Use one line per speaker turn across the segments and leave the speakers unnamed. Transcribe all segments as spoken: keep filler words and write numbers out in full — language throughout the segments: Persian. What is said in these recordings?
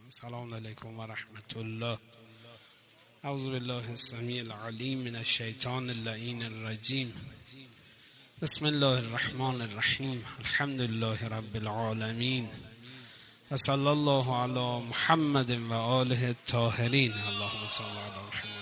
السلام علیکم و رحمت الله. اعوذ بالله السمیع العلیم من الشیطان اللعین الرجیم. بسم الله الرحمن الرحیم. الحمد لله رب العالمین و صلی الله علی محمد و آله الطاهرین. اللهم صل علی محمد.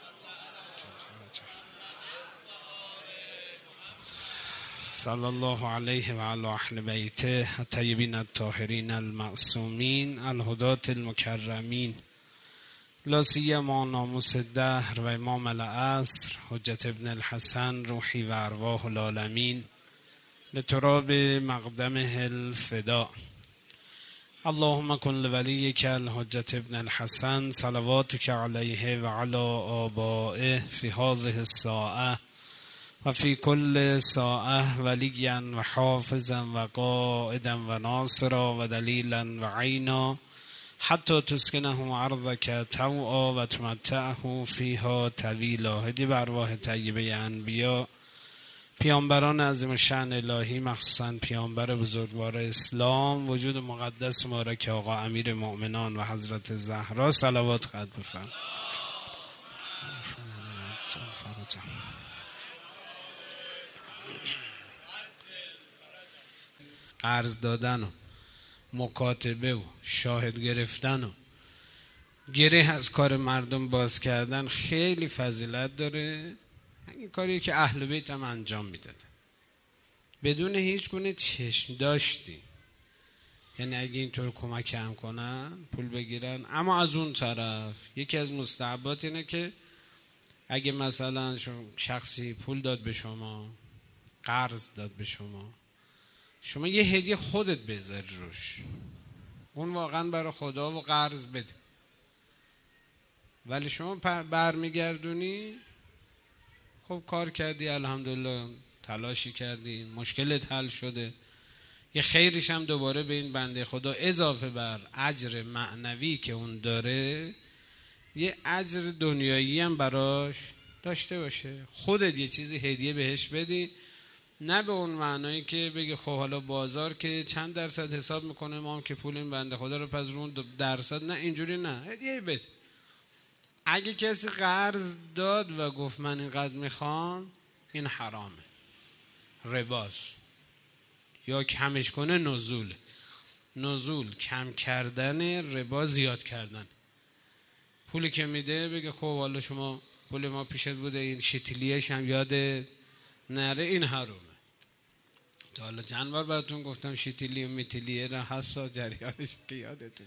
صلی الله علیه و علی اهل بیته الطیبین الطاهرین المعصومین الهداة المکرمین، لا سیما ناموس الدهر و امام العصر حجت ابن الحسن روحی و ارواح العالمین لتراب مقدمه الفداء. اللهم کن لولیک الحجت ابن الحسن صلواتک علیه و علی آبائه فی هذه الساعه و فی کل ساعه ولیا و حافظا و قائدا و ناصرا و دلیلا و عینا حتی تسکنه ارضک طوعا و تمتعه فیها طویلا. هدی به ارواح طیبه انبیا، پیامبران عظیم الشأن الهی، مخصوصا پیامبر بزرگوار اسلام وجود مقدس مبارک آقا امیر مؤمنان و حضرت زهرا صلوات خط بفرمایید. قرض دادن و مکاتبه و شاهد گرفتن و گره از کار مردم باز کردن خیلی فضیلت داره. این کاری که اهل بیت هم انجام میداد بدون هیچ گونه چشم داشتی، یعنی اگه اینطور کمک هم کنن پول بگیرن. اما از اون طرف یکی از مستحبات اینه که اگه مثلا شخصی پول داد به شما، قرض داد به شما، شما یه هدیه خودت بذار روش، اون واقعا برای خدا و قرض بده. ولی شما برمیگردونی، خب کار کردی، الحمدلله تلاشی کردی، مشکلت حل شده، یه خیرش هم دوباره به این بنده خدا اضافه بر اجر معنوی که اون داره یه اجر دنیایی هم براش داشته باشه. خودت یه چیزی هدیه بهش بدی، نه به اون معنایی که بگی خب حالا بازار که چند درصد حساب میکنه، ما هم که پول این بنده خدا رو پس رون درصد، نه اینجوری نه، هدیه بده. اگه کسی قرض داد و گفت من اینقدر میخوام، این حرامه، رباست، یا کمش کنه نزول. نزول کم کردن، ربا زیاد کردن. پولی که میده بگه خب حالا شما پول ما پیشت بوده، این شتیلیش هم یاده نره، این حرامه. تا حالا چند بار براتون گفتم شتیلی و میتیلیه را حسا جریانش که یادتون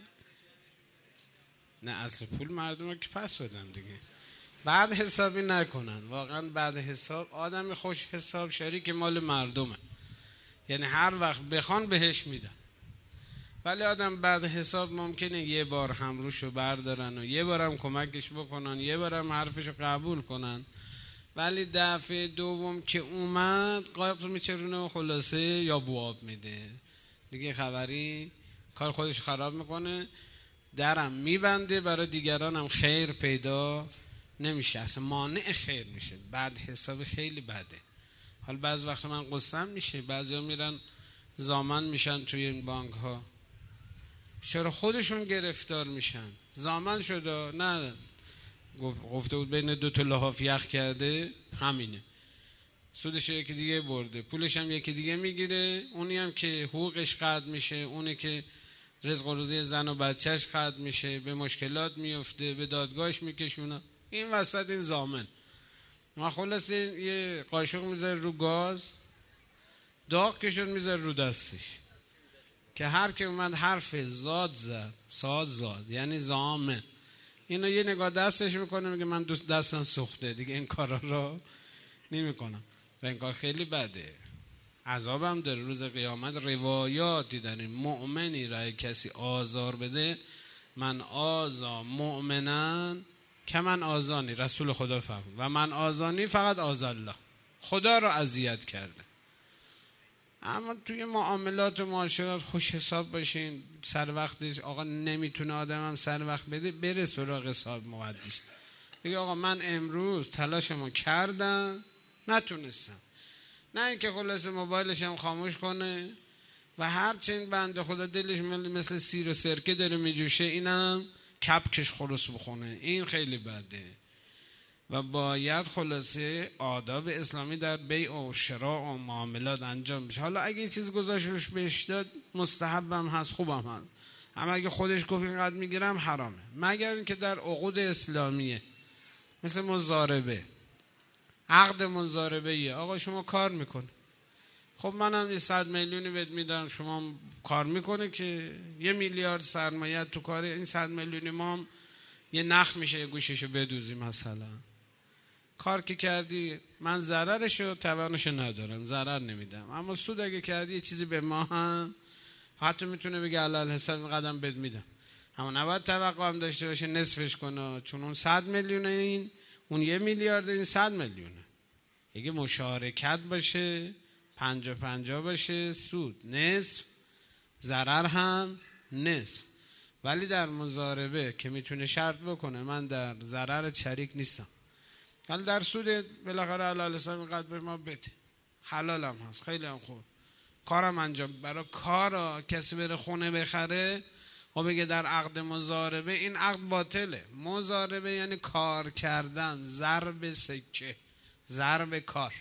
نه، اصل پول مردم رو که پس بدن دیگه، بعد حسابی نکنن. واقعا بعد حساب آدم خوش حساب شریک مال مردمه، یعنی هر وقت بخوان بهش میدن. ولی آدم بعد حساب ممکنه یه بار هم روشو بردارن و یه بارم کمکش بکنن، یه بارم حرفشو قبول کنن، ولی دفعه دوم که اومد قایق میچرونه و خلاصه یا بواب میده دیگه، خبری کار خودش خراب میکنه، درم میبنده، برای دیگران هم خیر پیدا نمیشه، اصلا مانع خیر میشه. بعد حساب خیلی بده. حالا بعض وقت من قصم میشه، بعضی ها میرن ضامن میشن توی این بانک ها، چرا خودشون گرفتار میشن؟ ضامن شده، نه گفته بود بین دو تا لحاف یخ کرده، همینه، سودش یکی دیگه برده، پولش هم یکی دیگه میگیره، اونی هم که حقوقش قطع میشه، اونی که رزق و روزی زن و بچهش قطع میشه، به مشکلات میفته، به دادگاهش میکشونه، این وسط این ضامن. ما خلاص یه قاشق میذاره رو گاز، داغ که شد میذاره رو دستش، که هر که اومد حرف زاد زد، ساد زاد، یعنی ضامن، اینو یه نگاه دستش میکنه، میگه من دوست دستم سوخته دیگه، این کارا رو نمیکنم. و این کار خیلی بده، عذابم در روز قیامت. روایاتی داریم مؤمنی را کسی آزار بده، من آزا مؤمنن که من آزانی، رسول خدا فرمود، و من آزانی فقط آز الله، خدا را اذیت کرده. اما توی معاملات و معاشرات خوش حساب باشین. سر وقتش آقا نمیتونه آدمم سر وقت بده، بره سراغ حساب مودیش، بگه آقا من امروز تلاشمو کردم نتونستم، نه اینکه خلاص موبایلش هم خاموش کنه، و هرچند بنده خدا دلش مثل سیر و سرکه داره میجوشه، اینم کپکش خلوص بخونه، این خیلی بده. و باید خلاصه آداب اسلامی در بیع و شراء و معاملات انجام بشه. حالا اگه یه چیز گذاشت روش بهش داد مستحبم هست، خوبم هست، اما اگه خودش گفت اینقدر میگیرم حرامه، مگر اینکه در عقود اسلامیه، مثل مضاربه. عقد مضاربه یه آقا شما کار میکنه، خب منم یه صد میلیونی بهت میدم، شما کار میکنه که یه میلیارد سرمایه تو کاره، این صد میلیونی ما هم یه نخ میشه یه گوششو بدوزی مثلا. کار که کردی من ضررشو توانشو ندارم، ضرر نمیدم، اما سود اگه کردی یه چیزی به ما هم حتی میتونه بگه علل حساب قدم بد میدم، اما نباید توقع هم داشته باشه نصفش کنه، چون اون صد میلیونه، این اون یه میلیارد، این صد میلیونه. اگه مشارکت باشه، پنجا پنجا باشه، سود نصف، ضرر هم نصف. ولی در مضاربه که میتونه شرط بکنه من در ضرر شریک نیستم، ولی در سود بالاخره علل حساب قدر به ما بده، حلالم هست، خیلی هم خوب، کارم انجام. برای کارا کسی بره خونه بخره و بگه در عقد مضاربه، این عقد باطله. مضاربه یعنی کار کردن، ضرب سکه، ضرب کار.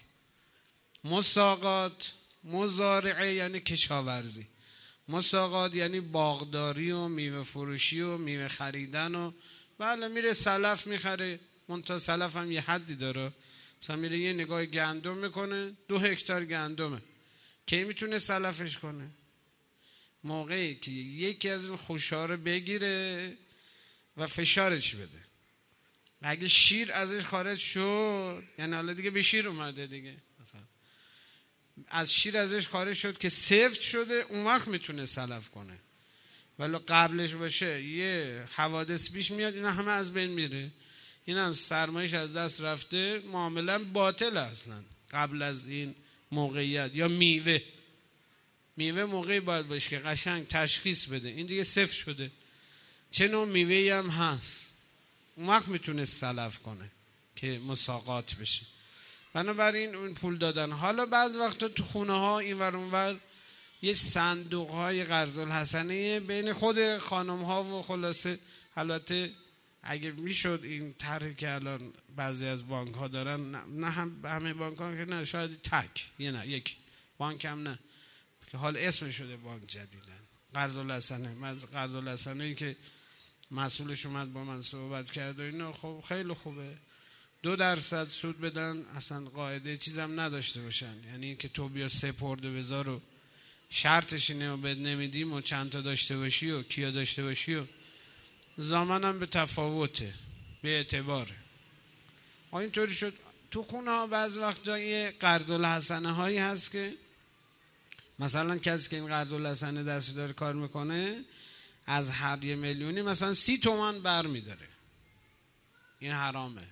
مساقات، مزارعه یعنی کشاورزی، مساقات یعنی باغداری و میوه فروشی و میوه خریدن و بله میره سلف میخره، منتها سلف هم یه حدی داره، مثلا میره یه نگاه گندم میکنه، دو هکتار گندمه، کی میتونه سلفش کنه؟ موقعی که یکی از این خوشا رو بگیره و فشارش بده. اگه شیر ازش خارج شد، یعنی حالا دیگه به شیر اومده دیگه، مثلا از شیر ازش خارج شد که سفت شده، اون وقت میتونه سلف کنه. ولی قبلش باشه یه حوادث پیش میاد، اینا همه از بین میره، این هم سرمایش از دست رفته، معاملا باطل اصلا قبل از این موقعیت. یا میوه، میوه موقعی باید باشه که قشنگ تشخیص بده این دیگه صفر شده، چه نوع میوه‌ای هم هست، اون وقت میتونه سلف کنه که مساقات بشه. بنابراین اون پول دادن. حالا بعض وقتا تو خونه ها این ور اون ور یه صندوق های قرض الحسنه بین خود خانم ها و خلاصه، البته اگه میشد این طرحی که الان بعضی از بانک ها دارن، نه, نه هم همه بانک ها که نه، شاید تک یه نه یک بانک هم نه که حال اسم شده بانک جدیدن، قرض الحسنه. من قرض الحسنه که مسئولش اومد با من صحبت کرد و اینا، خب خیلی خوبه، دو درصد سود بدن، اصلا قاعده چیزم نداشته باشن، یعنی اینکه تو بیا سپرده بذار و شرطش اینه و بد نمیدیم و چند تا داشته باشی و کیا داشته باشی و زمانم به تفاوته، به اعتباره. اینطوری شد تو خونه ها. بعض وقتا یه قرض الحسنه هایی هست که مثلا کسی که این قرض الحسنه دستی داره کار میکنه، از هر یه میلیونی مثلا سی تومن بر میداره، این حرامه،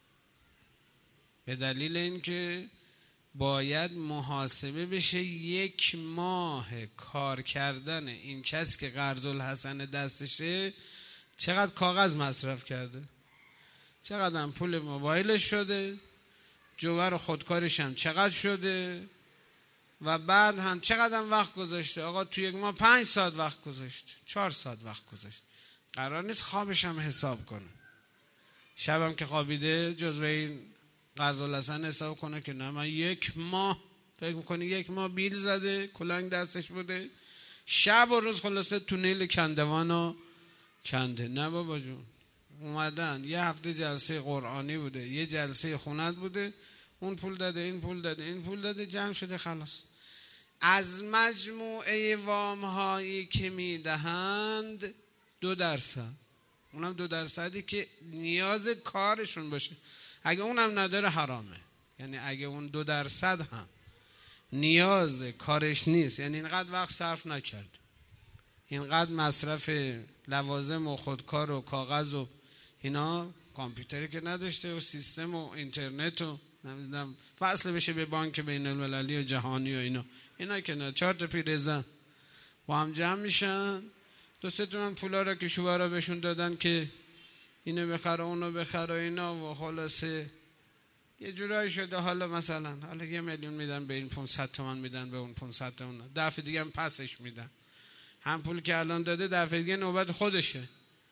به دلیل اینکه باید محاسبه بشه یک ماه کار کردن این کس که قرض الحسنه دستشه چقدر کاغذ مصرف کرده، چقدر هم پول موبایلش شده، جوهر خودکارش هم چقدر شده و بعد هم چقدر هم وقت گذاشته. آقا تو یک ماه پنج ساعت وقت گذاشته، چهار ساعت وقت گذاشته، قرار نیست خوابش هم حساب کنه، شبم که خوابیده جزو این قرض الحسنه حساب کنه که نه من یک ماه، فکر میکنی یک ماه بیل زده، کلنگ دستش بوده، شب و روز خلاصه تونیل کندوانو کنده. نه بابا جون، اومدن یه هفته جلسه قرآنی بوده، یه جلسه خونت بوده، اون پول داده، این پول داده، این پول داده، جمع شده خلاص. از مجموعه وام هایی که میدهند دو درصد، اونم دو درصدی که نیاز کارشون باشه، اگه اونم نداره حرامه. یعنی اگه اون دو درصد هم نیاز کارش نیست، یعنی اینقدر وقت صرف نکرد، اینقدر مصرف لوازم و خودکار و کاغذ و اینا، کامپیوتری که نداشته و سیستم و اینترنت و نمیدونم فصل بشه به بانک بین المللی و جهانی و اینا، اینا که نه، چهار تا پیرزن با هم جمع میشن، دو سه تومن پولا را که شوهرها بهشون دادن که اینو بخره اونو بخره اینا، و خلاصه یه جورایی شده حالا مثلا حالا یه میلیون میدن به این، پانصد تومن میدن به اون، پانصد تومن دفعه دیگه هم پسش میدن، هم پول که الان داده دفعه دیگه نوبت خودشه،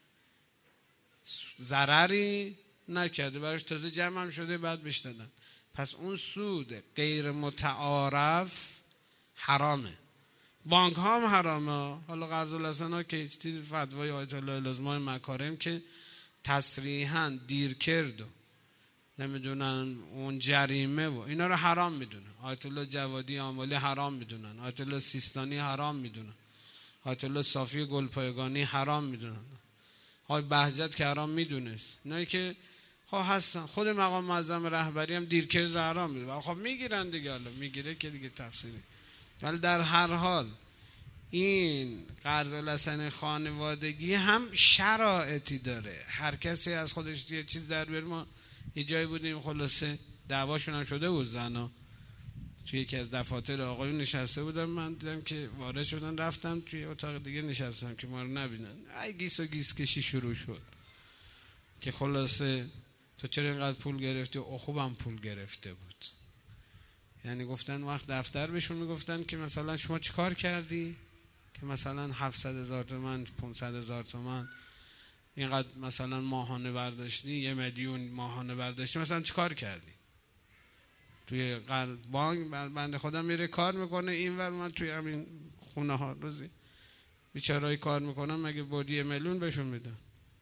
ضرری نکرده براش، تازه جمع هم شده بعد بهش دادن. پس اون سود غیر متعارف حرامه. بانک ها هم حرامه. حالا قرض الحسن ها که فتوای آیت الله العظمی مکارم که تصریحاً دیر کرد و نمیدونن اون جریمه و اینا رو حرام میدونن. آیت الله جوادی آملی حرام میدونن، آیت الله سیستانی حرام میدونن، آیت الله صافی گلپایگانی حرام میدونن، های بهجت که حرام میدونست. اینایی که ها هستن. خود مقام معظم رهبری هم دیر کرد حرام میدونه. خب میگیرن دیگه، حالا میگیره که دیگه تقصیری. ولی در هر حال این قرض الحسن خانوادگی هم شرایطی داره. هر کسی از خودش یه چیز در بیاره. ما یه جایی بودیم خلاصه دعواشون هم شده بود، زنا توی یکی از دفاتر آقایون نشسته بودم، من دیدم که وارد شدن، رفتم توی اتاق دیگه نشستم که ما رو نبینن. ای گیس و گیس کشی شروع شد که خلاصه تو چرا اینقدر پول گرفتی؟ و خوبم پول گرفته بود. یعنی گفتن وقت دفتر بهشون میگفتن که مثلا شما چی کار کردی که مثلا هفتصد هزار تومان، پانصد هزار تومان اینقدر مثلا ماهانه برداشتی، یه میلیون ماهانه برداشتی، مثلا چی کار کردی؟ توی بانک بنده خودم میره کار میکنه اینور، من توی همین خونه ها روزی بیچاره‌ای کار میکنم، مگه بودی میلیون بهشون میدن؟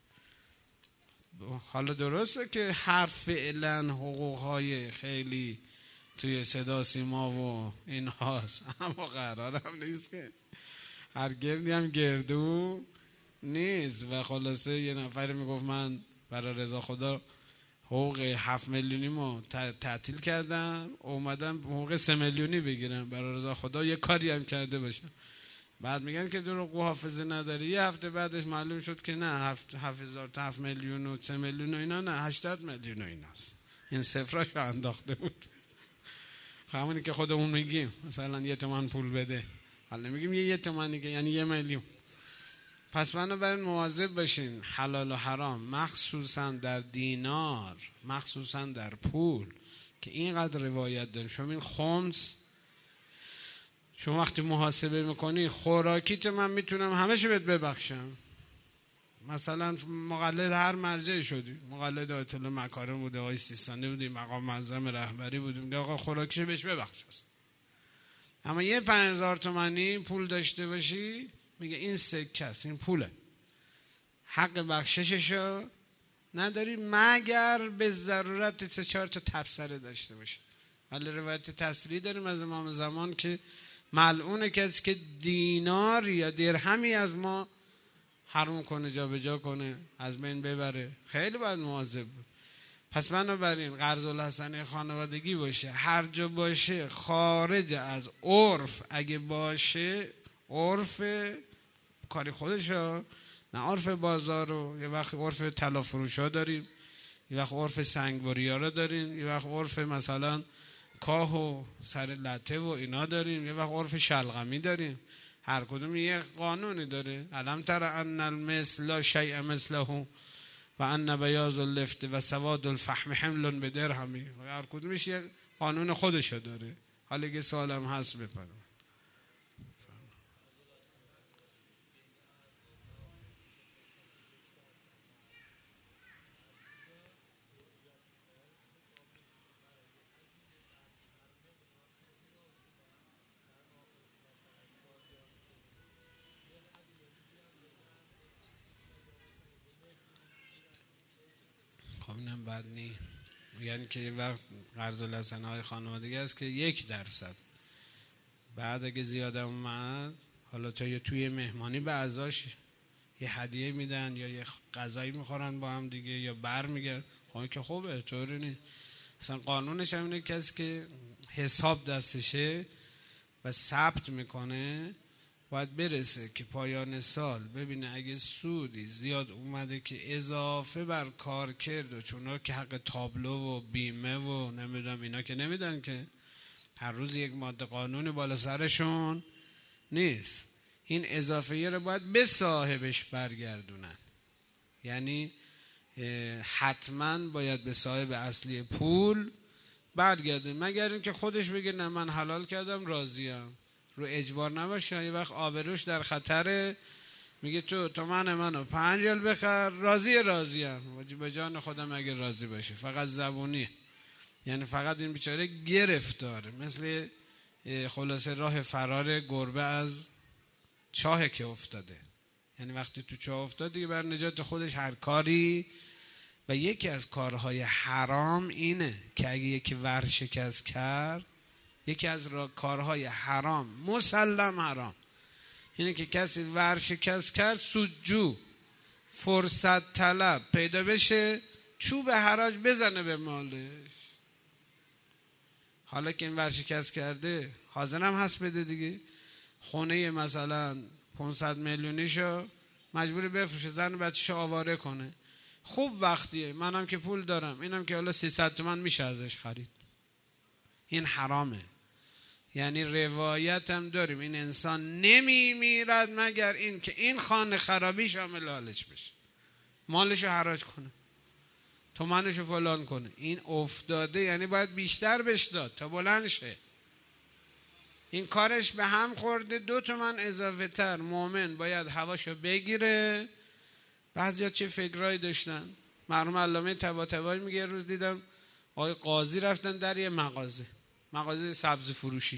حالا درسته که هر فعلا حقوقهای خیلی توی صدا سیما و این هاست، اما قرار هم نیست که هر گردی هم گردو نیست. و خلاصه یه نفری میگفت من برای رضا خدا حقوق هفت میلیونی ما تعطیل کردم، اومدم حقوق سه میلیونی بگیرم برای رضا خدا، یه کاری هم کرده باشم. بعد میگن که دروغ حافظه نداری. یه هفته بعدش معلوم شد که نه، هفت هزار تا هفت میلیون و سه میلیون و اینا نه، هشتاد میلیون و ایناست. این صفراش انداخته بود. همونی که خودمون میگیم مثلا یه تومن پول بده، حالا نمیگیم یه یه تومنی که یعنی یه میلیون. پس بنابراین مواظب باشین حلال و حرام، مخصوصا در دینار، مخصوصا در پول که اینقدر روایت داریم. شما این خمس، شما وقتی محاسبه میکنی خوراکیت من میتونم همه شو بهت ببخشم. مثلا مقلد هر مرجعی شدی، مقلد آیت الله مکارم بوده، آقای سیستانی بودی، مقام معظم رهبری بودیم، آقا خوراکیشو بهش ببخش است. اما یه پنج هزار تومانی پول داشته باشی میگه این سکه است، این پوله، حق بخشششو نداری مگر به ضرورت سه چهار تا تبصره داشته باشی. ولی روایت تصریح داریم از امام زمان که ملعون کسی که دینار یا درهمی از ما حرام کنه، جا به جا کنه، از بین ببره. خیلی باید مواظب بود. پس بنابراین قرض الحسن خانوادگی باشه، هر جا باشه خارج از عرف، اگه باشه عرف کاری خودشو، نه عرف بازار رو. یه وقت عرف طلا فروش ها داریم، یه وقت عرف سنگبری ها رو داریم، یه وقت عرف مثلا کاه و سر لطه و اینا داریم، یه وقت عرف شلغمی داریم. هر کدوم یه قانونی داره. علم تر ان المثل لا شیء مثله و ان بیاض اللفت و سواد الفحم حمل بدرهمی. هر کدومش یه قانون خودشو داره. حالا اگه سوالم هست بپرم. خب اینم بد نی. یعنی که یه وقت قرض الحسن های خانوادگی است که یک درصد بعد اگه زیاده اومد، حالا تا یه توی مهمانی به اعضاش یه هدیه میدن یا یه غذایی میخورن با هم دیگه یا بر میگن، خب که خوبه، طوری نیست. مثلا قانونش هم اینه کسی که حساب دستشه و ثبت میکنه باید برسه که پایان سال ببینه اگه سودی زیاد اومده که اضافه بر کار کرد، و چون که حق تابلو و بیمه و نمیدونم اینا که نمیدن، که هر روز یک ماده قانونی بالا سرشون نیست. این اضافه رو باید به صاحبش برگردونن. یعنی حتما باید به صاحب اصلی پول برگرده، مگر اینکه خودش بگه نه من حلال کردم راضیم، رو اجبار نباشه. یه وقت آبروش در خطره، میگه تو تومن منو پنج ریال بخر، راضی راضیم، به جان خودم اگه راضی باشه، فقط زبونی. یعنی فقط این بیچاره گرفتاره، مثل خلاصه راه فرار گربه از چاه که افتاده. یعنی وقتی تو چاه افتاد دیگه بر نجات خودش هر کاری. و یکی از کارهای حرام اینه که اگه یکی ورشکست کرد، یکی از کارهای حرام مسلم حرام اینه که کسی ورشکست کرد، سودجو، فرصت طلب پیدا بشه، چوب حراج بزنه به مالش. حالا که این ورشکست کرده حاضرم هست بده دیگه. خونه مثلا پانصد میلیونیشو مجبوری بفروشه، زن بچه‌شو آواره کنه. خوب وقتیه، منم که پول دارم، اینم که حالا سیصد تومن میشه ازش خرید. این حرامه. یعنی روایت هم داریم این انسان نمی میرد مگر این که این خانه خرابی شامل حالش بشه، مالشو حراج کنه، تومنشو فلان کنه. این افتاده، یعنی باید بیشتر بهش داد تا بلند شه. این کارش به هم خورده، دو تومن اضافه تر مومن باید هواشو بگیره. بعضیا چه فکرایی داشتن. مرحوم علامه طباطبایی میگه یه روز دیدم آقای قاضی رفتن در یه مغازه، مغازه سبزی فروشی،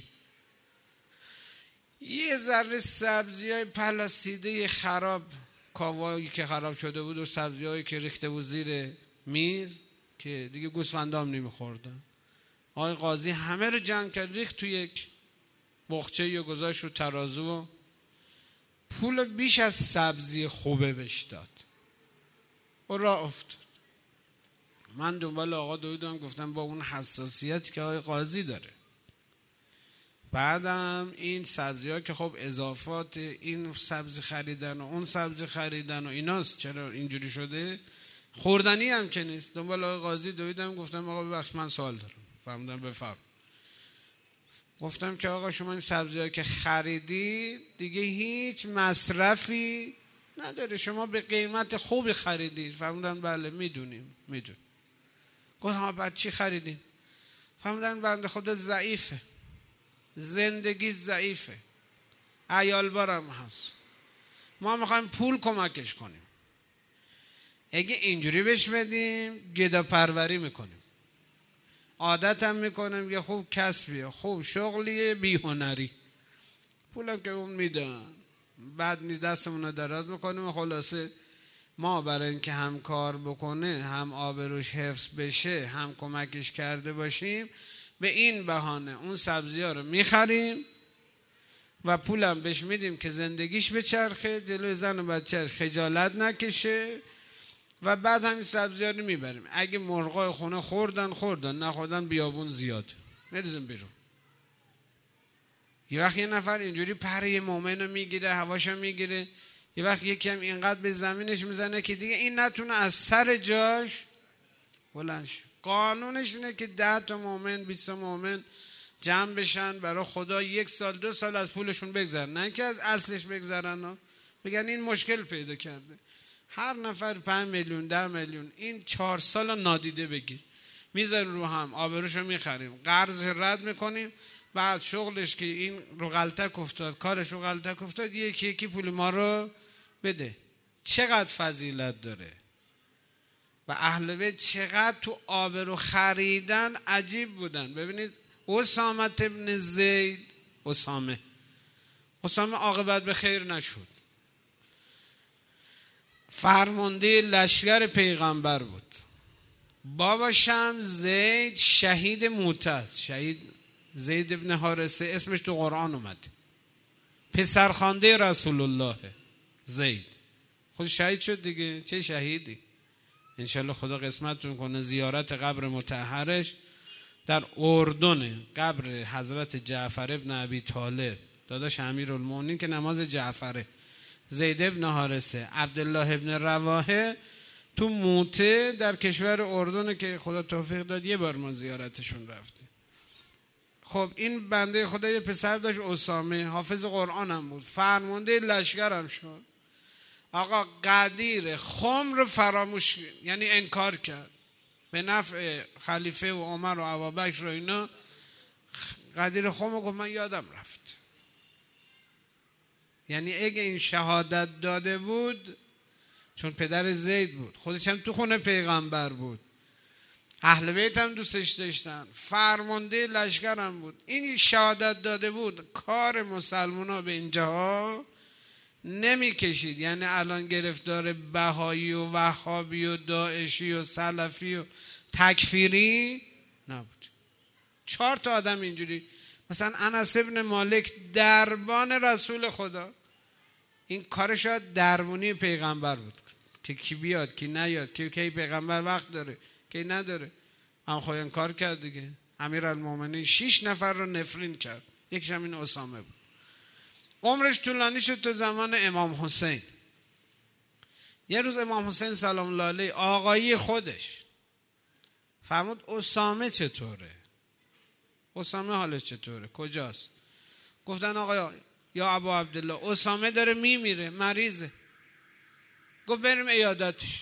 یه ذره سبزی های پلاسیده خراب، کاوایی که خراب شده بود و سبزی هایی که ریخته بود زیر میز که دیگه گوسفندام نمیخوردن. آقای قاضی همه رو جمع کرد، ریخت تو یک بخچه یا گذاشت رو ترازو و پول بیش از سبزی خوبه بهش داد و راه افتاد. من دنبال آقا دویدم، گفتم با اون حساسیتی که آقای قاضی داره. بعدم این سبزی ها که خب اضافات این سبزی خریدن و اون سبزی خریدن و ایناست، چرا اینجوری شده؟ خوردنی هم که نیست. دنبال آقای قاضی دویدم، گفتم آقا ببخش من سوال دارم. فهمیدم بفرم. گفتم که آقا شما این سبزی ها که خریدی دیگه هیچ مصرفی نداره، شما به قیمت خوبی خریدید. فهمیدن بله میدونیم میدونیم. گفتم بعد چی خریدین؟ فهمیدن بنده خدا ضعیفه، زندگی ضعیفه، عیال بارم هست، ما میخوایم پول کمکش کنیم. اگه اینجوری بهش بدیم گدا پروری میکنیم، عادت هم میکنیم که خوب کسبیه، خوب شغلیه، بی هنری. پولم که اون میدن، بعد نی دستمون رو دراز میکنیم. خلاصه ما برای اینکه هم کار بکنه، هم آبروش حفظ بشه، هم کمکش کرده باشیم، به این بهانه اون سبزی ها رو میخریم و پولم بهش میدیم که زندگیش بچرخه، جلوی زن و بچهش خجالت نکشه و بعد همین سبزی ها رو میبریم. اگه مرغای خونه خوردن خوردن، نخوردن بیابون زیاد میریزیم بیرون. یه وقت یه نفر اینجوری پر یه مومن رو میگیره، هواشو میگیره، یه وقت یکی هم اینقدر به زمینش میزنه که دیگه این نتونه از سر جاش بلند شه. قانونش اینه که ده تا مومن، بیست تا مومن جمع بشن برای خدا، یک سال دو سال از پولشون بگذرن، نه که از اصلش بگذرن. بگن این مشکل پیدا کرده، هر نفر پنج میلیون ده میلیون، این چهار سال نادیده بگیر، میذاریم رو هم، آبروشو میخریم، قرض رد میکنیم. بعد شغلش که این رو غلطک افتاد، کارش رو غلطک افتاد، یکی یکی پول ما رو بده. چقدر فضیلت داره و اهل بیت چقدر تو آبرو خریدن عجیب بودن. ببینید اسامه ابن زید، اسامه اسامه عاقبت به خیر نشد، فرمانده لشکر پیغمبر بود. باباشم زید شهید موتز، شهید زید ابن حارثه، اسمش تو قرآن اومده، پسرخوانده رسول الله زید. خود شهید شد دیگه، چه شهیدی. انشالله خدا قسمتتون کنه زیارت قبر مطهرش در اردن، قبر حضرت جعفر ابن ابی طالب، داداش امیرالمومنین که نماز جعفره، زید ابن حارثه، عبدالله ابن رواحه، تو موته در کشور اردن که خدا توفیق داد یه بار ما زیارتشون رفتیم. خب این بنده خدا یه پسر داشت اسامه، حافظ قرآن هم بود، فرمانده لشکر هم شد. آقا قدیر خمر رو فراموش، یعنی انکار کرد، به نفع خلیفه و عمر و ابوبکر و اینا، قدیر خم گفت من یادم رفت. یعنی اگه این شهادت داده بود، چون پدر زید بود، خودش هم تو خونه پیغمبر بود، اهل بیت هم دوستش داشتن، فرمانده لشکر هم بود، این شهادت داده بود، کار مسلمان ها به اینجاها نمی کشید. یعنی الان گرفتار بهایی و وهابی و داعشی و سلفی و تکفیری نبود. چهار تا آدم اینجوری، مثلا انس ابن مالک دربان رسول خدا، این کار شاید دربونی پیغمبر بود که کی بیاد کی نیاد، کی کی پیغمبر وقت داره کی نداره، هم خواهی کار کرد دیگه. امیرالمومنین شش نفر رو نفرین کرد، یکیش هم این اسامه بود. عمرش طولانی شد تو زمان امام حسین. یه روز امام حسین سلام الله علیه آقایی خودش فرمود اسامه چطوره؟ اسامه حالش چطوره؟ کجاست؟ گفتن آقا یا ابا عبدالله اسامه داره میمیره، مریضه. گفت بریم عیادتش.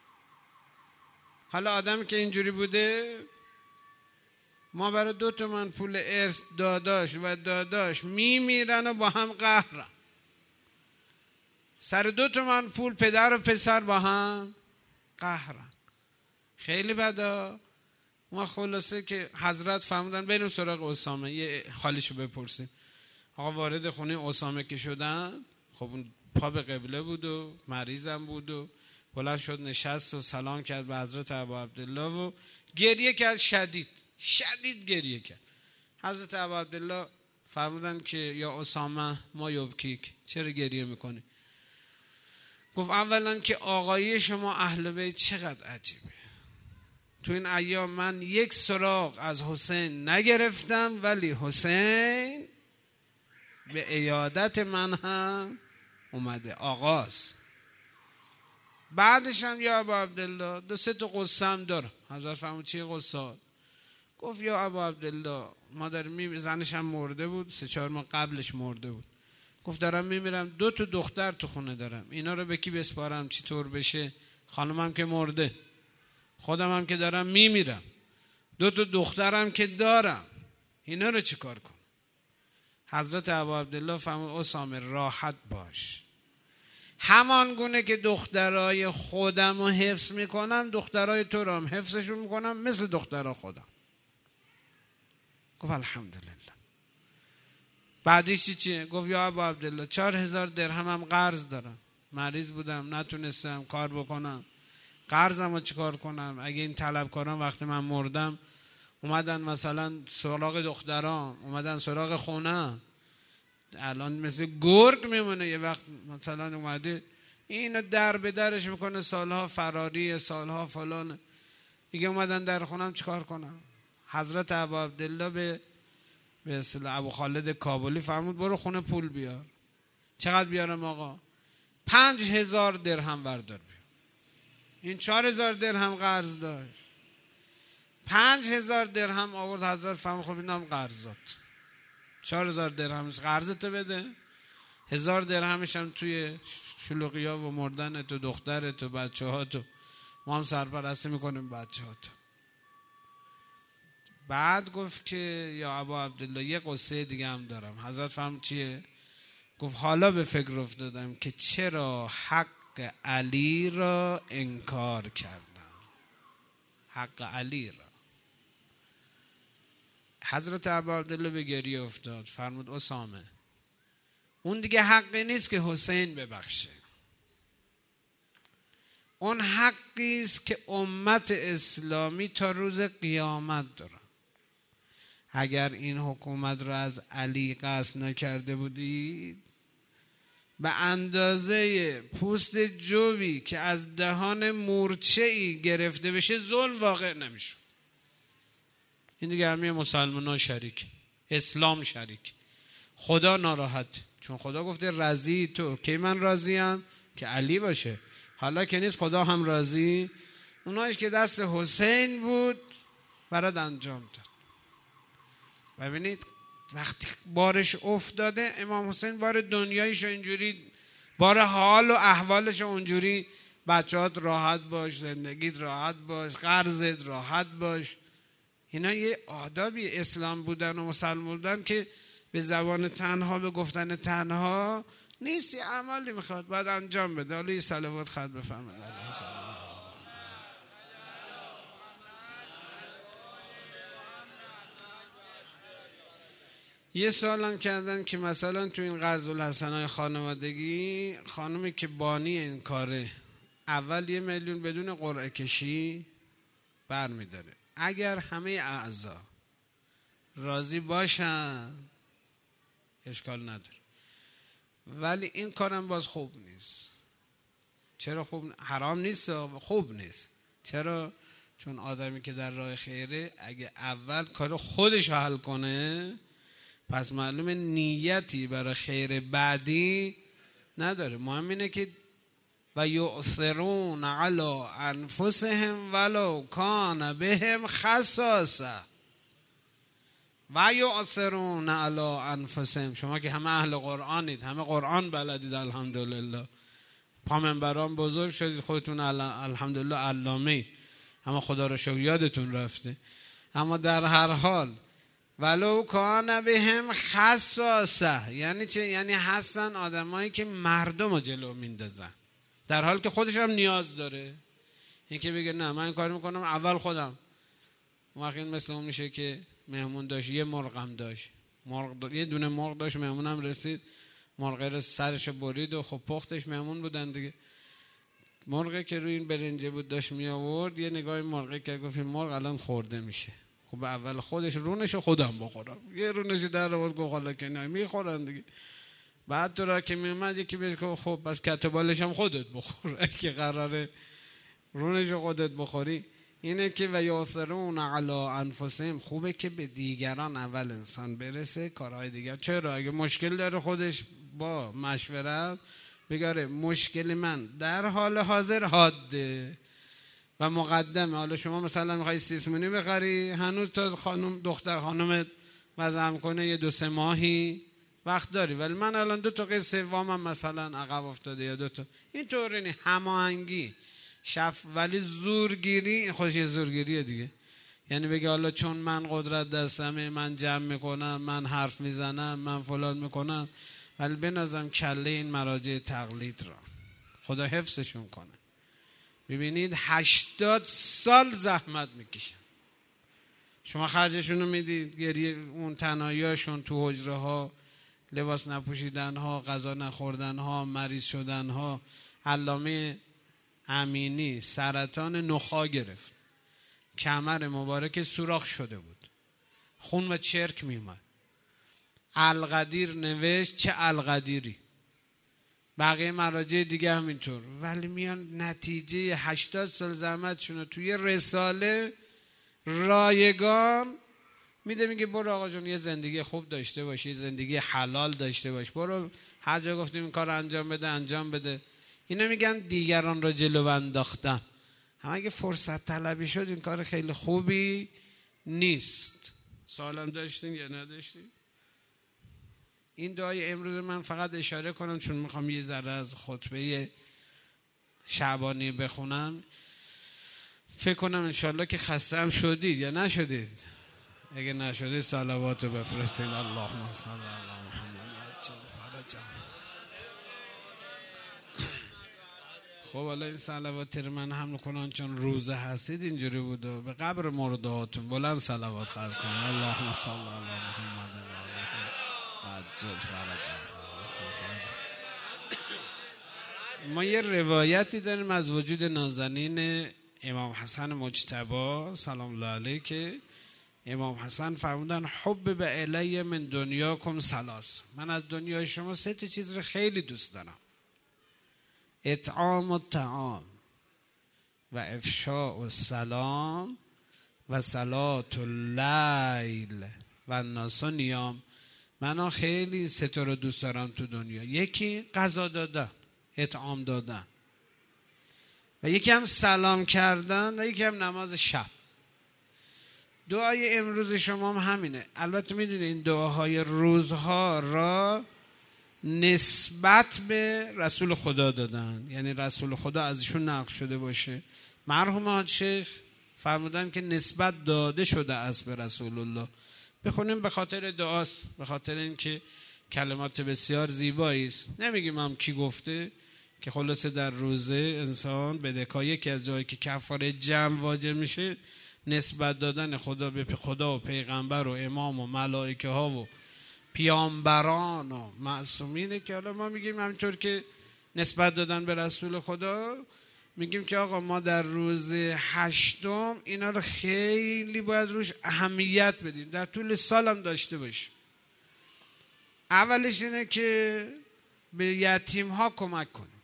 حالا آدمی که اینجوری بوده، ما برای دو تومن پول ارث داداش و داداش میمیرن و با هم قهرن، سر دو تومن پول پدر و پسر با هم قهرن، خیلی بدا. ما خلاصه که حضرت فرمودن بریم سراغ اسامه یه حالشو بپرسیم. آقا وارد خونه اسامه که شدن، خب اون پا به قبله بود و مریضم بود و بلند شد نشست و سلام کرد به حضرت ابا عبدالله و گریه کرد، شدید شدید گریه کرد. حضرت ابا عبدالله فرمودن که یا اسامه ما یبکیک، چرا گریه میکنی؟ گفت اولا که آقایی شما اهل بیت چقدر عجیبه. تو این ایام من یک سراغ از حسین نگرفتم، ولی حسین به عیادت من هم اومده، آغاز. بعدش هم یا ابا عبدالله دو سه تا قصه هم داره. حضرت فرمود چیه قصه؟ گفت یا ابا عبدالله ما داریم میمیرم، زنش هم مرده بود، سه چهار ماه قبلش مرده بود. گفت دارم میمیرم، دو تا دختر تو خونه دارم، اینا رو به کی بسپارم چی طور بشه؟ خانمم که مرده، خودم هم که دارم میمیرم، دو تا دخترم که دارم، اینا رو چی کار کنم؟ حضرت ابا عبدالله فرمود اسامه راحت باش، همان گونه که دخترای خودم رو حفظ میکنم دخترای تو رو هم حفظشون میکنم مثل دخترای خودم. گفت الحمدلله. بعدیش چیه؟ گفت یا ابا عبدالله چهار هزار درهم هم قرض دارم، مریض بودم نتونستم کار بکنم، قرضم رو چیکار کنم؟ اگه این طلبکاران وقتی من مردم اومدن مثلا سراغ دختران، اومدن سراغ خونه، الان مثل گرگ میمونه، یه وقت مثلا اومده اینو در به درش میکنه، سالها فراری، سالها فلان، دیگه اومدن در خونم چیکار کنم؟ حضرت ابا عبدالله به به اصطلاح ابو خالد کابلی فرمود برو خونه پول بیار. چقدر بیارم آقا؟ پنج هزار درهم بردار بیار. این چهار هزار درهم قرض داشت، پنج هزار درهم آورد. حضرت فرمود خب اینم قرضات، چهار هزار درهمش قرضت بده، هزار درهمش هم توی شلوغی ها و مردن تو دخترت و بچه ها تو، ما هم سرپرستی میکنیم بچه ها تو. بعد گفت که یا ابا عبدالله یه قصه دیگه هم دارم. حضرت فرمود چیه؟ گفت حالا به فکر افتادم که چرا حق علی را انکار کردم، حق علی را. حضرت ابا عبدالله به گریه افتاد، فرمود اسامه اون دیگه حقی نیست که حسین ببخشه، اون حقی است که امت اسلامی تا روز قیامت داره. اگر این حکومت را از علی قصد نکرده بودید، به اندازه پوست جوی که از دهان مورچه‌ای گرفته بشه ظلم واقع نمیشه. این دیگه همه مسلمان ها شریک، اسلام شریک، خدا ناراحت، چون خدا گفته رضی تو، که من راضیم که علی باشه، حالا که نیست خدا هم راضی. اونایش که دست حسین بود برات انجام داد. ببینید وقتی بارش افتاده، امام حسین بار دنیایش اینجوری، بار حال و احوالش اونجوری بچه‌هات راحت باش، زندگیت راحت باش، قرضت راحت باش. اینا یه آدابی اسلام بودن و مسلمان بودن که به زبان تنها، به گفتن تنها نیست، یه عملی میخواد باید انجام بده. حالا یه صلوات خط بفرمایید. یه سوالم کردن که مثلا تو این قرض الحسنای خانوادگی، خانومی که بانی این کاره اول یه میلیون بدون قرعه کشی برمیداره، اگر همه اعضا راضی باشن اشکال نداره، ولی این کارم باز خوب نیست. چرا خوب ن... حرام نیست، خوب نیست. چرا؟ چون آدمی که در راه خیره اگه اول کار خودش حل کنه، پس معلومه نیتی برای خیر بعدی نداره. مهم اینه که و یؤثرون علی انفسهم ولو کان بهم خصاصه و یؤثرون علی انفسهم. شما که همه اهل قرآنید، همه قرآن بلدید الحمدلله، پامنبران بزرگ شدید، خودتون الحمدلله علامه، اما خدا را شکر یادتون رفته. اما در هر حال ولو کان بهم خصاصه یعنی چه؟ یعنی هستن آدمایی که مردم رو جلو میندازن در حال که خودش هم نیاز داره. این که بگه نه من این کار میکنم اول خودم، واقعا مثل اون میشه که مهمون داشت، یه مرغم داشت، مرغ دا... یه دونه مرغ داشت، مهمونم رسید، مرغ رو سرش برید و خب پختش، مهمون بودن دیگه. مرغی که روی این برنجه بود داشت می آورد، یه نگاه مرغی که گفت این مرغ الان خورده میشه، خب اول خودش رونش خودم بخورم، یه رونش در آورد گفت حالا که نه میخورن دیگه. بعد تو را که میومد یکی بهش گفت خب بس کتبالش هم خودت بخور که قراره رونش خودت بخوری. اینه که و یؤثرون علی انفسهم، خوبه که به دیگران اول انسان برسه کارهای دیگر. چرا؟ اگه مشکل داره خودش با مشورت بگاره مشکل من در حال حاضر حاده و مقدمه. حالا شما مثلا میخوای سیسمونی بخری، هنوز تا خانم دختر خانمت وضعم کنه یه دو سه ماهی وقت داری، ولی من الان دو تا قصه وامم مثلا عقب افتاده یا دو تا. این طوری نی، هماهنگی شف، ولی زورگیری این خودش یه زورگیریه دیگه. یعنی بگه حالا چون من قدرت دستمه، من جمع میکنم، من حرف میزنم، من فلان میکنم، ولی بنازم کله این مراجع تقلید را خدا حفظشون کنه. ببینید هشتاد سال زحمت میکشن، شما خرجشون رو میدید، گریه اون تنهاییاشون تو حجره ها، لباس نپوشیدن ها، غذا نخوردن ها، مریض شدن ها. علامه امینی سرطان نخاع گرفت، کمر مبارک سوراخ شده بود، خون و چرک میومد. القدیر نوشت چه القدیری، بقیه مراجع دیگه همینطور، ولی میان نتیجه هشتاد سال زحمتشون توی رساله رایگان میده، میگه برو آقا جون یه زندگی خوب داشته باش، یه زندگی حلال داشته باش، برو هر جا گفتیم این کار انجام بده انجام بده. اینا میگن دیگران را جلو انداختن. هم اگه فرصت طلبی شد این کار خیلی خوبی نیست. سوالم داشتین یا نداشتین؟ این دعای امروز من فقط اشاره کنم چون میخوام یه ذره از خطبه شعبانی بخونم. فکر کنم انشالله که خسته هم شدید یا نشدید. اگه نشدید صلواتو بفرستید. اللهم صل علی محمد عجل فرجهم. خب حالا این صلوات رو من حمل کنم چون روزه هستید اینجوری بود و به قبر مردهاتون بلند صلوات خرج کنم. اللهم صل علی محمد عجل فرجهم. ما یه روایتی داریم از وجود نازنین امام حسن مجتبی سلام الله علیه که امام حسن فرمودن حب به الی من دنیاکم ثلاث، من از دنیای شما سه تا چیز رو خیلی دوست دارم: اطعام الطعام و افشاء السلام و صلات اللیل و الناس نیام. من خیلی سه تا رو دوست دارم تو دنیا. یکی غذا دادن، اطعام دادن، و یکی هم سلام کردن، و یکی هم نماز شب. دعای امروز شما هم همینه. البته میدونید این دعاهای روزها را نسبت به رسول خدا دادن، یعنی رسول خدا ازشون نقل شده باشه. مرحوم حاج شیخ فرمودن که نسبت داده شده است به رسول الله. بخونیم به خاطر دعاست، به خاطر اینکه کلمات بسیار زیبایی است. نمیگیم هم کی گفته، که خلاصه در روزه انسان بدهکار یکی از جایی که کفاره جمع واجب میشه نسبت دادن خدا به خدا و پیغمبر و امام و ملائکه ها و پیامبران و معصومینه، که حالا ما میگیم همینطور که نسبت دادن به رسول خدا، میگیم که آقا ما در روز هشتم اینا رو خیلی باید روش اهمیت بدیم، در طول سالم داشته باشیم. اولش اینه که به یتیم ها کمک کنیم،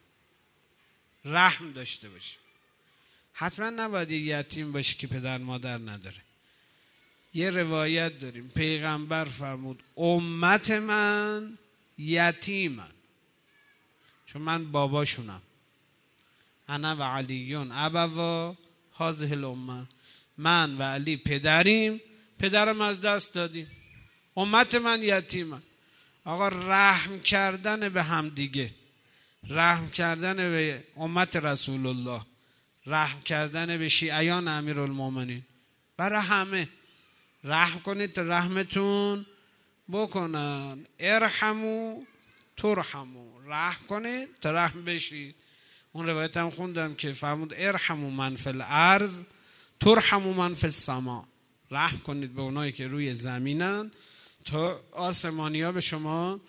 رحم داشته باشیم. حتما نباید یتیم باشه که پدر مادر نداره. یه روایت داریم پیغمبر فرمود امت من یتیمن، چون من باباشونم. انا و علیون ابوا هذه الامه، من و علی پدریم، پدرم از دست دادیم، امت من یتیمن. آقا رحم کردن به هم دیگه، رحم کردن به امت رسول الله، رحم کردن به شیعیان امیرالمومنین، برای همه رحم کنید تا رحمتون بکنن. ارحمو ترحمو، رحم کنید تا رحم بشید. اون روایت هم خوندم که فرمود ارحمو من فی الارض ترحمو من فی السما، رحم کنید به اونایی که روی زمینن تا آسمانی ها به شما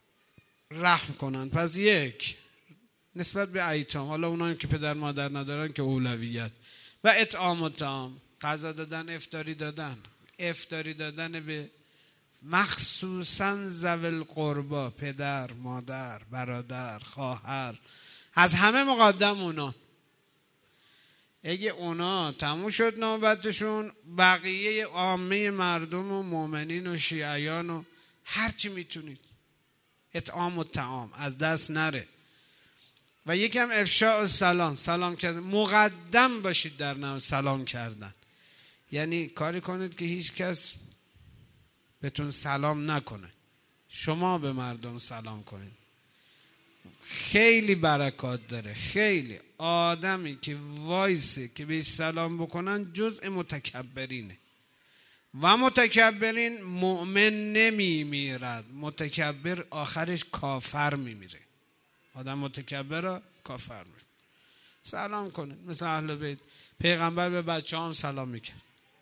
رحم کنن. پس یک، نسبت به ایتام، حالا اونایی که پدر مادر ندارن که اولویت، و اطعام و طعام، غذا دادن، افطاری دادن. افطاری دادن به مخصوصا ذوی القربا، پدر، مادر، برادر، خواهر، از همه مقدم اونا. اگه اونا تموم شد نوبتشون، بقیه عامه مردم و مؤمنین و شیعیان و هرچی میتونید اطعام و طعام از دست نره. و یکم افشاء و سلام، سلام کردن، مقدم باشید در نام سلام کردن. یعنی کاری کنید که هیچ کس بهتون سلام نکنه، شما به مردم سلام کنید. خیلی برکات داره. خیلی آدمی که وایسه که بهش سلام بکنن جزء متکبرینه، و متکبرین مؤمن نمی میرد، متکبر آخرش کافر میمیره. آدم متکبر را کافر میره. سلام کنید، مثل اهل بیت. پیغمبر به بچه هم سلام میکرد.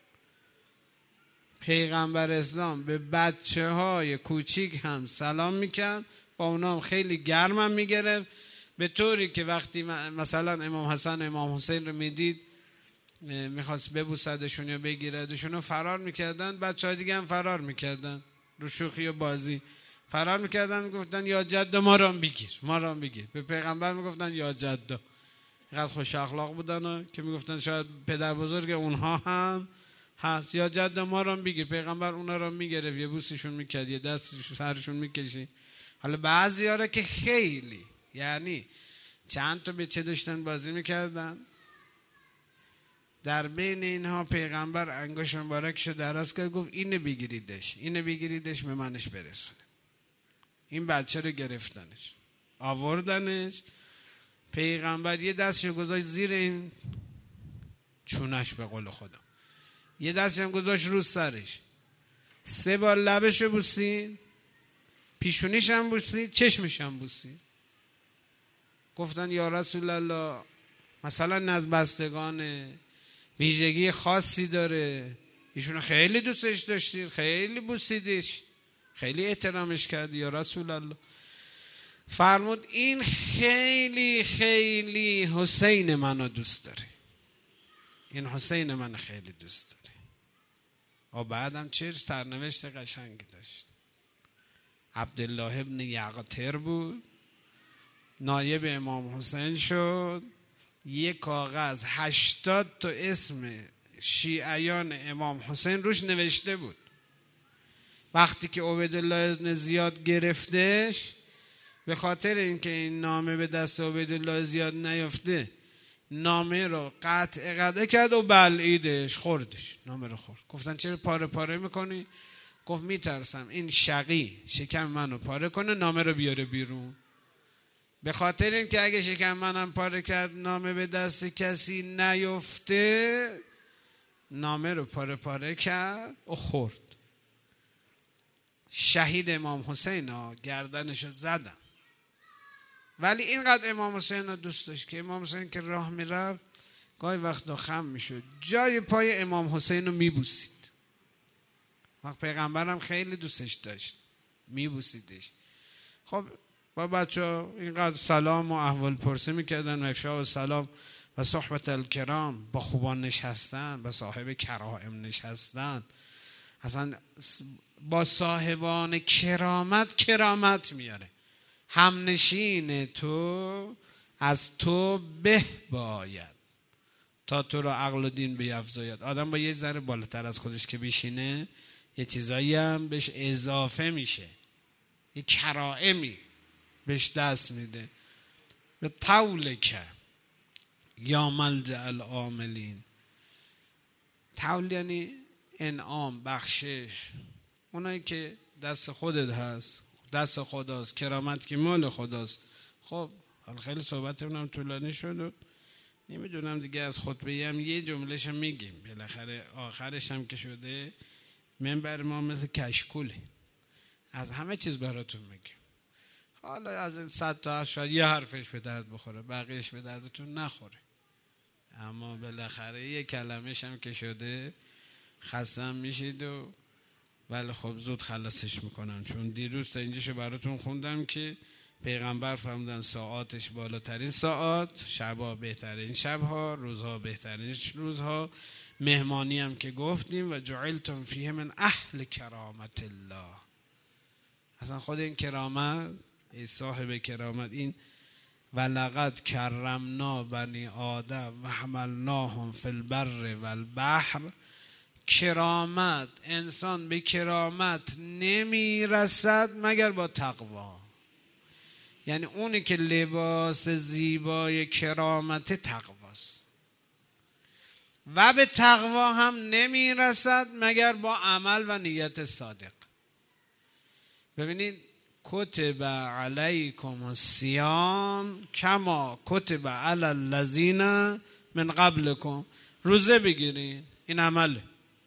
پیغمبر اسلام به بچه های کوچیک هم سلام میکرد، با اونا هم خیلی گرم هم میگرفت، به طوری که وقتی مثلا امام حسن امام حسین رو میدید میخواست ببوسدشون یا بگیردشون و فرار میکردن، بچه های دیگه هم فرار میکردن، رو شوخی و بازی فرار میکردن، میگفتن یا جد ما رو هم بگیر، ما رو هم بگیر. به پیغمبر میگفتن یا جد. اینقدر خوش اخلاق بودن که میگفتن شاید پدر بزرگ اونها هم هست، یا جد ما رو هم بگیر. پیغمبر اونا رو میگرفت، یه بوسشون میکرد، یه دستشون سرشون میکشید. حالا بعضی ها که خیلی، یعنی چند تا بچه داشتن بازی میکردن، در بین اینها پیغمبر انگشت مبارکشو دراز کرد، گفت اینو بگیریدش، اینو بگیریدش به منش برسونه. این بچه رو گرفتنش، آوردنش. پیغمبر یه دستشو گذاشت زیر این چونش، به قول خدا یه دستش هم گذاشت رو سرش، سه بار لبشو بوسید، پیشونیش هم بوسید، چشمش هم بوسید. گفتن یا رسول الله مثلا نزبستگان ویژگی خاصی داره، ایشونو خیلی دوستش داشتید، خیلی بوسیدش، خیلی احترامش کردی یا رسول الله. فرمود این خیلی خیلی حسین منو دوست داره، این حسین منو خیلی دوست داره. و بعدم چه سرنوشت قشنگی داشت. عبدالله ابن یقطر بود، نایب امام حسین شد. یک کاغذ هشتاد تا اسم شیعیان امام حسین روش نوشته بود. وقتی که عبیدالله ابن زیاد گرفتش، به خاطر اینکه این نامه به دست عبیدالله زیاد نیفته، نامه رو قطع قطع کرد و بلعیدش، خوردش، نامه رو خورد. گفتن چرا پاره پاره میکنی؟ گفت میترسم این شقی شکم منو پاره کنه نامه رو بیاره بیرون. به خاطر اینکه اگه شکم منم پاره کرد نامه به دست کسی نیفته، نامه رو پاره پاره کرد و خورد. شهید امام حسین ها گردنشو زدن، ولی اینقدر امام حسین رو دوست داشت که امام حسین که راه میرفت گاهی وقتا خم میشد جای پای امام حسین رو میبوسید. وقت پیغمبرم خیلی دوستش داشت، میبوسیدش. خب با بچه ها اینقدر سلام و احوال پرسه میکردن و افشا و سلام و صحبت الکرام، با خوبان نشستن، با صاحب کرائم نشستن. اصلا با صاحبان کرامت کرامت میاره. همنشین تو از تو به باید تا تو را عقل و دین بیفزاید. آدم با یه ذره بالاتر از خودش که بشینه یه چیزایی هم بهش اضافه میشه، یه کرائمی بهش دست میده. به طول که یا ملجأ العاملین، طول یعنی انعام، بخشش، اونایی که دست خودت هست، دست خداست، کرامت که مال خداست. خب حالا خیلی صحبتمون طولانی شد و نمیدونم دیگه، از خطبه هم یه جملهش میگیم بالاخره، آخرش هم که شده منبر ما مثل کشکوله، از همه چیز براتون میگیم. حالا از این صد تا شاید یه حرفش به درد بخوره، بقیهش به دردتون نخوره، اما بالاخره یه کلمش هم که شده خستم میشید و ولی خب زود خلاصش میکنم. چون دیروز تا اینجاشو براتون خوندم که پیغمبر فرمودن ساعاتش بالاترین ساعات، شبها بهترین شبها، روزها بهترین روزها، مهمانی هم که گفتیم و جعلتم فیه من اهل کرامت الله. اصلا خود این کرامت، ای صاحب کرامت، این ولقد کرمنا بنی آدم و حملناهم فی البر و البحر، کرامت، انسان به کرامت نمی رسد مگر با تقوا. یعنی اونی که لباس زیبای کرامت تقواست و به تقوا هم نمی رسد مگر با عمل و نیت صادق. ببینید کتب علیکم الصیام کما کتب علی الذین من قبلکم، روزه بگیرین، این عمله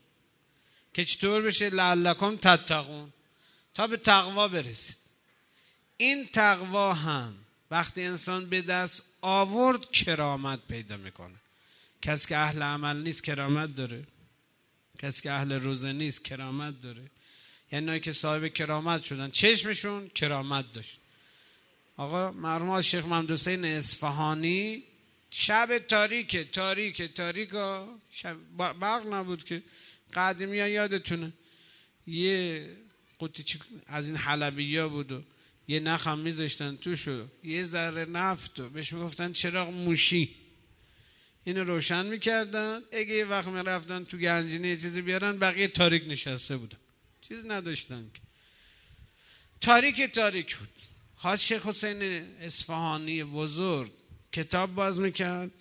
که چطور بشه لعلکم تتقون، تا به تقوا برسید. این تقوا هم وقتی انسان به دست آورد کرامت پیدا میکنه. کسی که اهل عمل نیست کرامت داره، کسی که اهل روزه نیست کرامت داره. یعنی نایی که صاحب کرامت شدن چشمشون کرامت داشت. آقا مرحوم شیخ محمد حسین اصفهانی شب تاریک تاریک تاریک شب برق نبود که قدیمی ها یادتونه، یه قوطی از این حلبیه بود و یه نخ هم میذاشتن توشو، یه ذره نفت و بهش میگفتن چراغ موشی، اینو روشن میکردن. اگه یه وقت میرفتن تو گنجینه یه چیزی بیارن، بقیه تاریک نشسته بودن، چیز نداشتن که تاریک تاریک بود. حاج شیخ حسین اصفهانی بزرگ کتاب باز میکرد،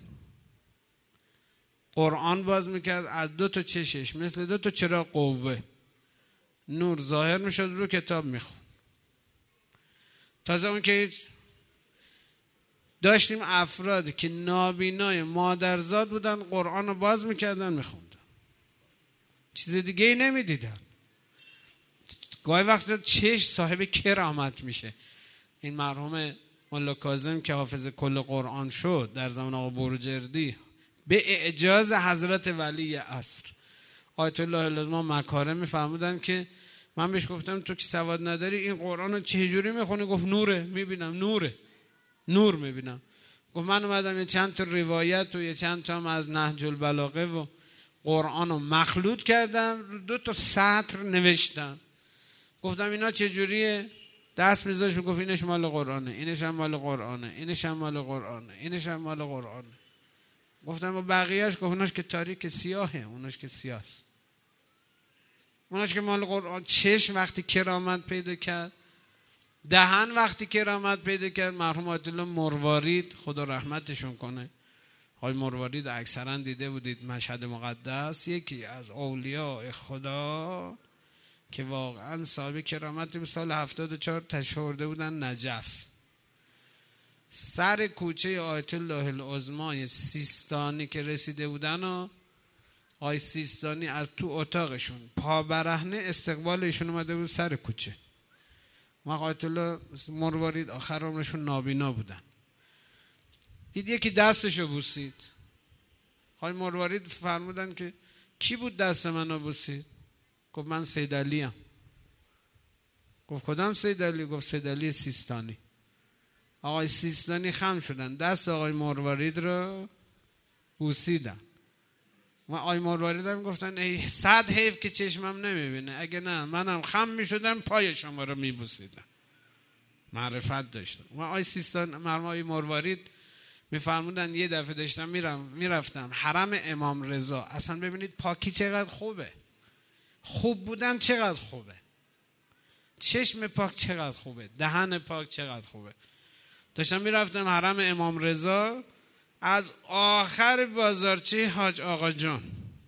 قرآن باز میکرد، از دو تا چشش مثل دو تا چراغ قوه نور ظاهر میشد، رو کتاب میخوند. تازه اون که داشتیم افرادی که نابینای مادرزاد بودن، قرآن رو باز میکردن میخوندن، چیز دیگه ای نمیدیدن. گاهی وقت چشم صاحب کرامت میشه. این مرحوم مولا کاظم که حافظ کل قرآن شد در زمان آقا بروجردی به اعجاز حضرت ولی عصر، آیت الله العظما مکارم میفهمودن که من بهش گفتم تو که سواد نداری این قرآن رو چجوری میخونی؟ گفت نوره میبینم، نوره نور میبینم. گفت من اومدم یه چند تا روایت و یه چند تا هم از نهج البلاغه و قرآن رو مخلوط کردم، دو تا سطر نوشتم. گفتم اینا چجوریه؟ دست میذاش میگفت اینش مال قرآنه، اینش هم مال قرآنه، اینش هم مال قرآنه، اینش هم مال قرآنه. گفتم و بقیهش؟ گفت اوناش که تاریک سیاهه، اوناش که سیاهست، اوناش که مال قرآن. چشم وقتی کرامت پیدا کرد، دهن وقتی کرامت پیدا کرد. مرحوم آیت الله مروارید خدا رحمتشون کنه، آقای مروارید اکثرا دیده بودید مشهد مقدس، یکی از اولیاء خدا که واقعا صاحب کرامتی بود. سال هفتاد و چهار تشهرده بودن نجف، سر کوچه آیت الله العظمای سیستانی که رسیده بودن و آی سیستانی از تو اتاقشون پا برهنه استقبالشون اومده بود سر کوچه. ما آیت الله مروارید آخر عمرشون نابینا بودن، دید یکی دستشو بوسید. آقای مروارید فرمودن که کی بود دست منو بوسید؟ گفت من سید علی ام. گفت کدام سید علی؟ گفت سید علی سیستانی. آقای سیستانی خم شدن، دست آقای مروارید رو بوسیدن. و آقای مروارید هم گفتن ای صد حیف که چشمم نمیبینه، اگه نه منم خم میشدم پای شما رو میبوسیدم. معرفت داشتم. و آقای سیستان مرمای مروارید میفرمودن یه دفعه داشتم میرم میرفتم حرم امام رضا. اصلا ببینید پاکی چقدر خوبه، خوب بودن چقدر خوبه، چشم پاک چقدر خوبه، دهن پاک چقدر خوبه. داشتم میرفتم حرم امام رضا، از آخر بازارچه حاج آقا جان،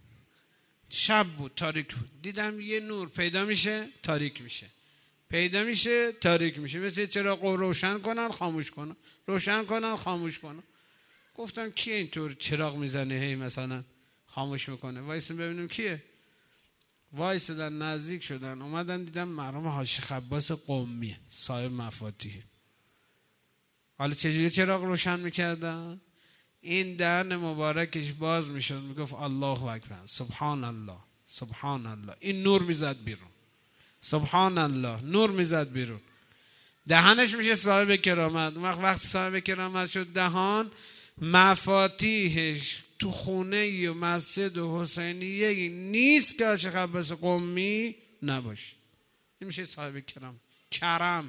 شب بود، تاریک بود، دیدم یه نور پیدا میشه تاریک میشه، پیدا میشه تاریک میشه، مثل چراغ روشن کنن خاموش کنن، روشن کنن خاموش کنن. گفتم کیه اینطور چراغ میزنه هی مثلا خاموش میکنه؟ وایسن ببینیم کیه. وایسدن نزدیک شدن، اومدن دیدم مرحوم حاج شیخ عباس قمی صاحب مفاتیح. حالا چجوری چراغ روشن میکردن؟ این دهن مبارکش باز میشد میگفت الله اکبر، سبحان الله سبحان الله، این نور میزد بیرون، سبحان الله، نور میزد بیرون. دهنش میشه صاحب کرامت. وقت وقت صاحب کرامت شد دهان، مفاتیحش تو خونه و مسجد و حسینیه نیست که شیخ عباس قمی نباشه. این میشه صاحب کرام. کرم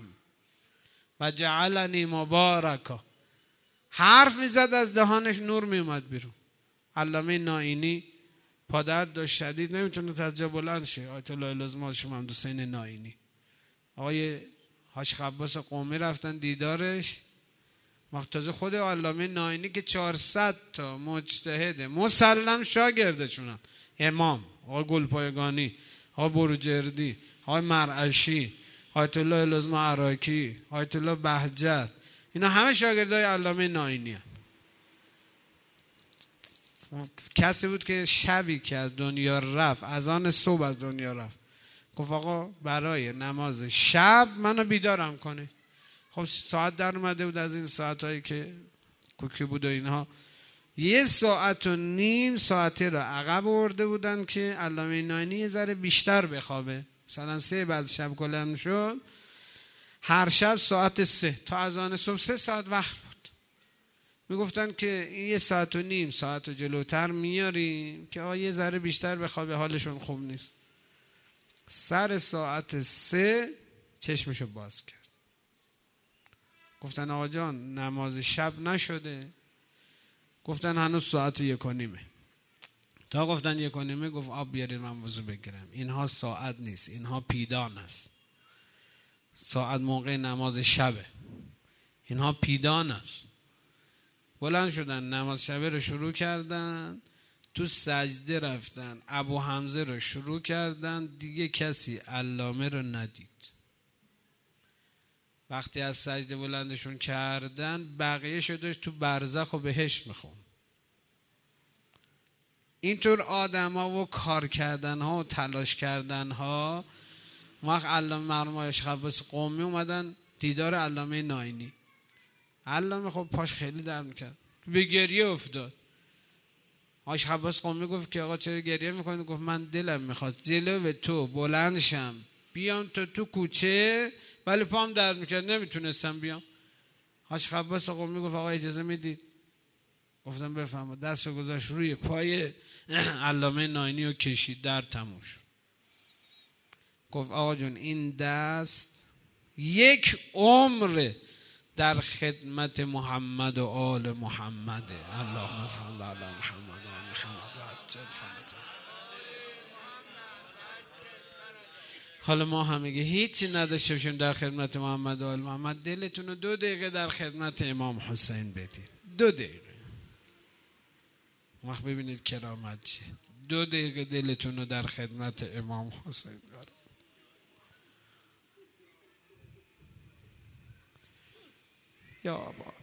و جعلنی مبارکا، حرف میزد از دهانش نور میومد بیرون. علامه نائینی پادرد داشت شدید، نمیتونه از جا بلند شه. آیت الله العظما شما محمد حسین نائینی، آقای حاج شیخ عباس قمی رفتن دیدارش. مقتضی خود علامه نائینی که چهارصد تا مجتهد مسلم شاگردشونن، امام آقای گلپایگانی، آقای بروجردی، آقای مرعشی، آیت الله العظما عراقی، آیت الله بهجت، اینا همه شاگردای علامه نائینی هستند. کسی بود که شبی که از دنیا رفت، از آن صبح از دنیا رفت، گفت آقا برای نماز شب منو بیدارم کنه. خب ساعت در اومده بود از این ساعتایی که کوکی بود و اینها، یه ساعت و نیم ساعته رو عقب برده بودن که علامه نائینی یه ذره بیشتر بخوابه. مثلا سه بعد شب کلم شد، هر شب ساعت سه تا از آن صبح سه ساعت وقت بود. میگفتن که این یه ساعت و نیم ساعت و جلوتر میاریم که آقا یه ذره بیشتر بخوابه، حالشون خوب نیست. سر ساعت سه چشمشو باز کرد. گفتن آقا جان نماز شب نشده؟ گفتن هنوز ساعت یک و نیمه. تا گفتن یک و نیمه گفت آب بیارید من وضو بگیرم. اینها ساعت نیست، اینها پیدان است. ساعت موقع نماز شبه، اینها پیدان است. بلند شدن نماز شبه رو شروع کردن، تو سجده رفتن، ابو حمزه رو شروع کردن، دیگه کسی علامه رو ندید. وقتی از سجده بلندشون کردن، بقیه شدش تو برزخ و بهشت میخون. اینطور آدم ها و کار کردن ها و تلاش کردن ها. وقت علامه مرحوم شیخ عباس قمی اومدن دیدار علامه نائینی، علامه خب پاش خیلی درد میکرد، به گریه افتاد. شیخ عباس قمی گفت که آقا چرا گریه میکنی؟ گفت من دلم میخواد جلو تو بلند شم بیام تو تو کوچه، ولی پام درد میکرد نمیتونستم بیام. شیخ عباس قمی گفت آقا اجازه میدید؟ گفتم بفرما. دستو گذاشت روی پای علامه نائینی و کشید، درد تموم شد. گفت آقا جون این دست یک عمر در خدمت محمد و آل محمد. اللهم صل علی محمد و آل محمد و عجل فرجهم. حالا ما همگی هیچی نداشته باشیم در خدمت محمد و آل محمد، دلتون رو دو دقیقه در خدمت امام حسین بدید. دو دقیقه. وقت ببینید کرامت چیه. دو دقیقه دلتون رو در خدمت امام حسین قرار. یا آبا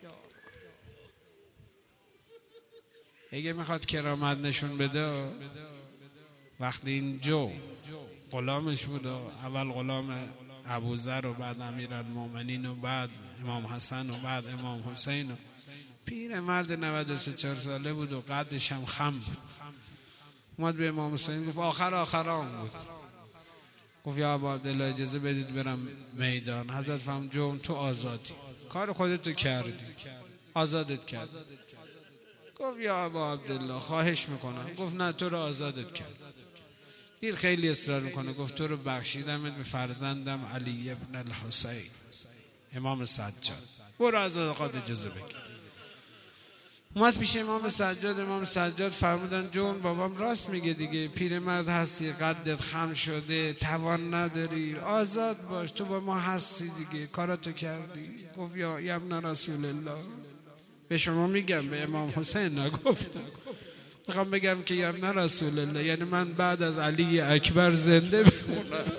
اگه میخواد کرامت نشون بده، وقتی این جو غلامش بود، اول غلام ابوذر و بعد امیرالمومنین و بعد امام حسن و بعد امام حسین و پیر مرد نود و سه چهار ساله بود و قدش هم خم بود. اومد به امام حسین گفت آخر آخرام بود، گفت یا ابا عبدالله اجازه بدید برم میدان. حضرت فرمود جون تو آزادی، کار خودتو کردی، آزادت کرد. گفت یا ابا عبدالله خواهش میکنم. گفت نه تو رو آزادت کرد. دیر خیلی اصرار میکنه. گفت تو رو بخشیدمت به فرزندم علی ابن الحسین امام سجاد، برو از آقاد اجازه بگیر. اومد پیش امام سجاد. امام سجاد فرمودن جون بابام راست میگه دیگه، پیرمرد هستی، قدت خم شده، توان نداری، آزاد باش، تو با ما هستی دیگه، کاراتو کردی. گفت یا ابن رسول الله، به شما میگم، به امام حسین نگفتم، میخوام بگم که یا ابن رسول الله، یعنی من بعد از علی اکبر زنده بمونم،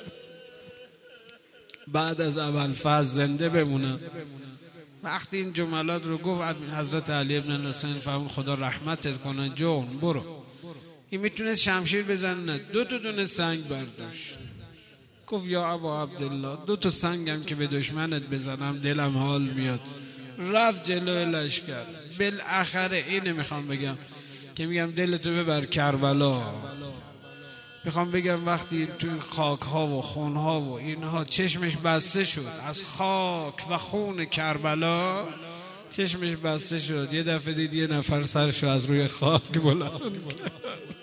بعد از ابوالفضل زنده بمونم. وقتی این جملات رو گفت حضرت علی ابن الحسین فرمود خدا رحمتت کنه جون برو. این میتونست شمشیر بزنه، دو تا دونه سنگ برداشت. گفت یا ابا عبدالله دو تا سنگم که به دشمنت بزنم دلم حال میاد. رفت جلوی لشکر. بالاخره اینه میخوام بگم که میگم دلتو ببر کربلا. میخوام بگم وقتی تو این خاک ها و خون ها و اینها چشمش بسته شد، از خاک و خون کربلا چشمش بسته شد، یه دفعه دید یه نفر سرشو از روی خاک بلند کرد.